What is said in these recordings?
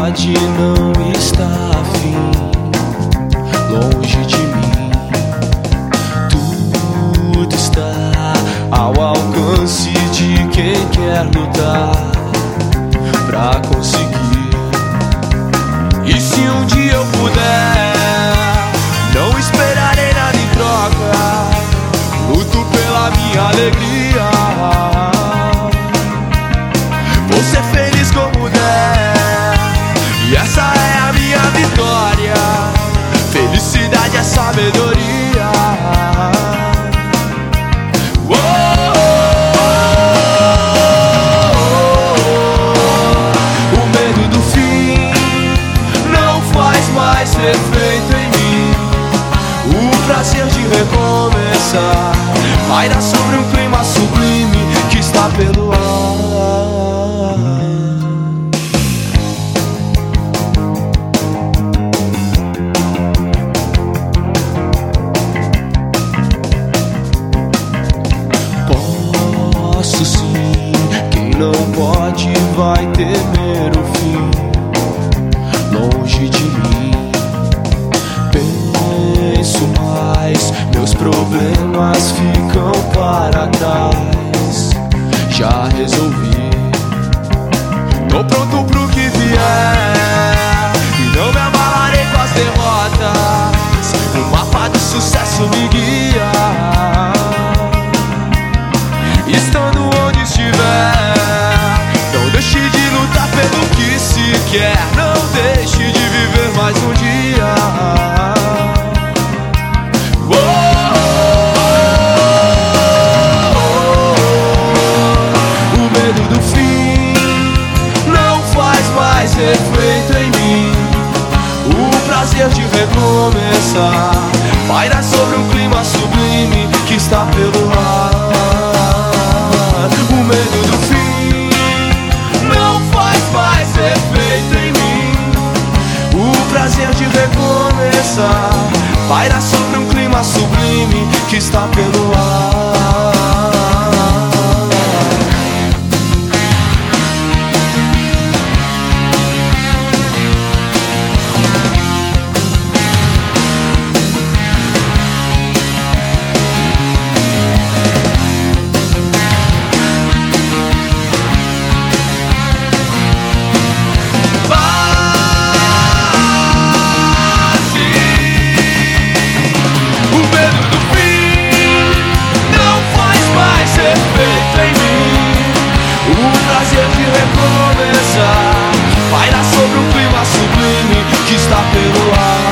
saudade não está afim, longe de mim. Tudo está ao alcance de quem quer lutar pra conseguir. E se um dia eu puder, não esperarei nada em troca. Luto pela minha alegria, vou ser feliz como der, e essa é a minha vitória. Felicidade é sabedoria. O medo do fim não faz mais efeito em mim. O prazer de recomeçar paira sobre um clima sublime que está pelo ar. Posso sim, quem não pode vai temer o fim, longe de mim. Penso mais, meus problemas ficam para trás. Já resolvi, tô pronto pro que vier, e não me abalarei com as derrotas. O mapa do sucesso me guia. Estando onde estiver, não deixe de lutar pelo que se quer. Não deixe de viver mais um dia. O medo do fim não faz mais efeito em mim. O prazer de recomeçar paira sobre um clima sublime que está pelo ar. O medo do fim não faz mais efeito em mim. O prazer de recomeçar paira sobre um clima sublime que está pelo ar. Paira sobre um clima sublime que está pelo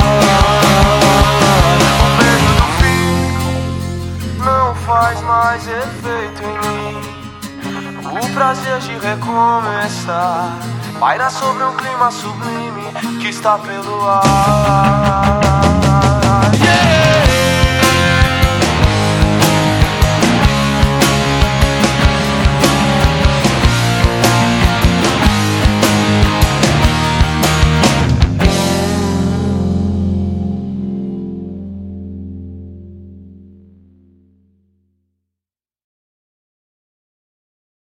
ar. O medo do fim não faz mais efeito em mim. O prazer de recomeçar paira sobre um clima sublime que está pelo ar.